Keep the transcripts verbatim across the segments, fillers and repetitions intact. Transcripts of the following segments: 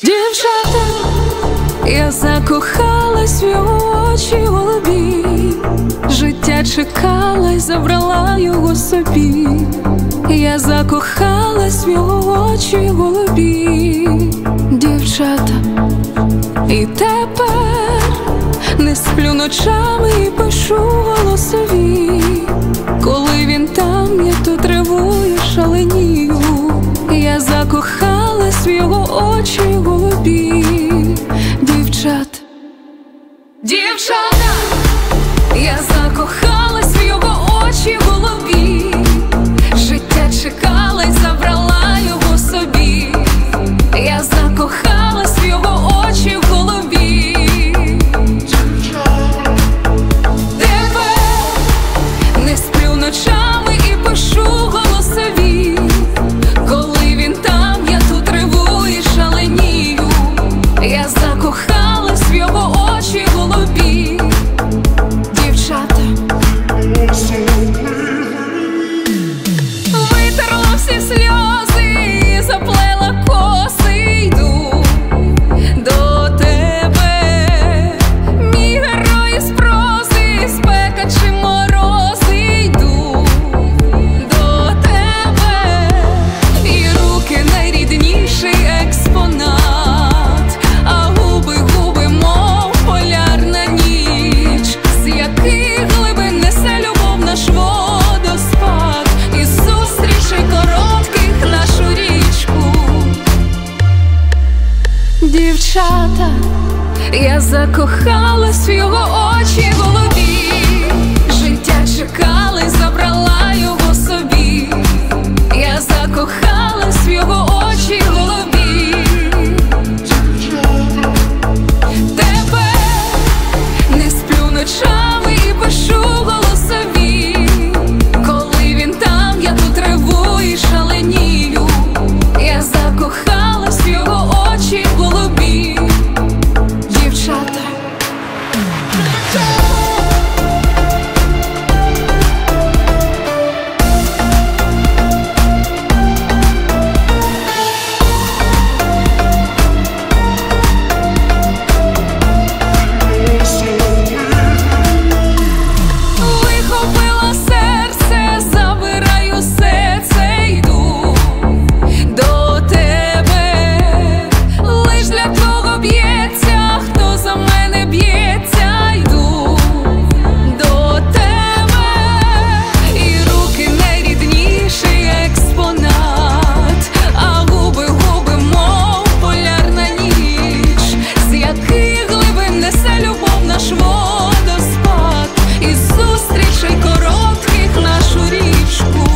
Дівчата, я закохалась в його очі голубі, життя чекала й забрала його собі. Я закохалась в його очі голубі, дівчата, і тепер не сплю ночами і пишу голосові. Коли він там, я тут реву і шаленію. Я закохалась в його очі голубі, дівчата. Дівчата, я закохалась в його очі голубі, життя чекала й забрала його собі. Я закохалась в його очі голубі, тепер не сплю ночами і пишу голосові. Коли він там, я тут реву і шаленію. Я закохалась в його очі голубі, дівчата. Витерла всі сльози і заплела коси, йду до тебе, мій герой із прози, спека чи морози, йду до тебе, і руки найрідніший експонат, а губи, губи, мов полярна ніч, з яких глибин несе любов наш водоспад, із зустрічей коротких нашу річку. Дівчата, я закохалась в його очі голубі, життя чекала й забрала його собі. Я закохалась в його очі голубі, тепер не сплю ночами і пишу голосові. Коли він там, я тут реву і шаленію. Я закохалась в його очі голубі, дівчата. Вихопила серце, забираю все це, йду до тебе. Лиш для того б'ється, хто за мене б'ється, йду до тебе, і руки найрідніший експонат, а губи, губи, мов полярна ніч, з яких глибин несе любов наш водоспад, із зустрічей коротких нашу річку.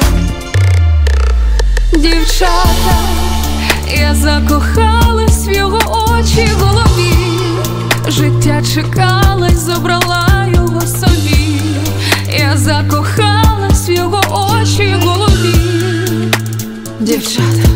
Дівчата, я закохалась в його очі голубі, життя чекала й забрала його собі. Я закохалась в його очі голубі, дівчата.